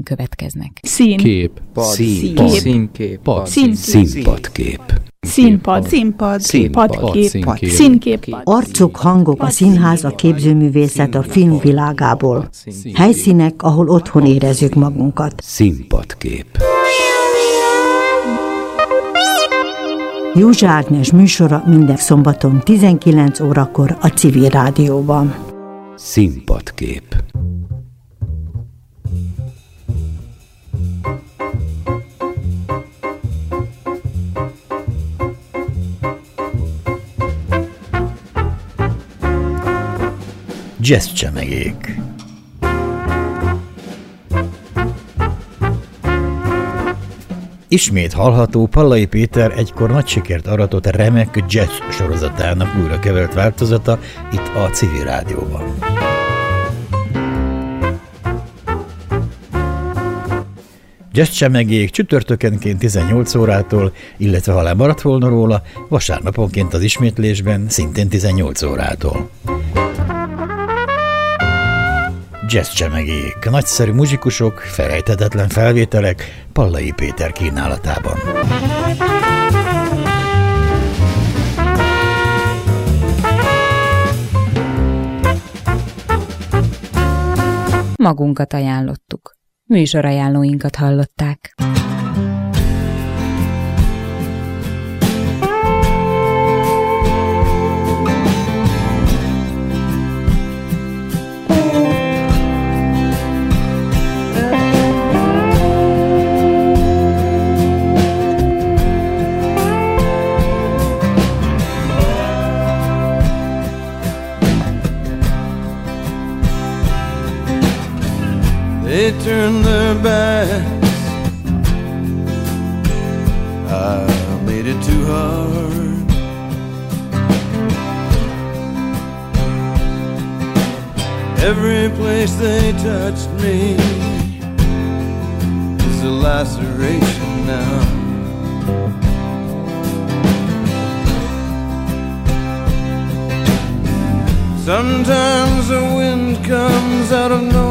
következnek. Színkép. Színkép. Arcok, hangok, a színház, a képzőművészet a film világából. Helyszínek, ahol otthon érezzük magunkat. Színpadkép. Józsa Ágnes műsora minden szombaton 19 órakor a Civil Rádióban. Színpadkép. Jazzcsemegék. Ismét hallható Pallai Péter egykor nagy sikert aratott remek jazz sorozatának újra kevert változata itt a Civil Rádióban. Jazzcsemegék csütörtökenként 18 órától, illetve ha lemaradt volna róla, vasárnaponként az ismétlésben szintén 18 órától. Jazzcsemegék, nagyszerű muzsikusok, felejthetetlen felvételek Pallai Péter kínálatában. Magunkat ajánlottuk. Műsorajánlóinkat hallották. They turned their backs, I made it too hard. Every place they touched me is a laceration now. Sometimes the wind comes out of nowhere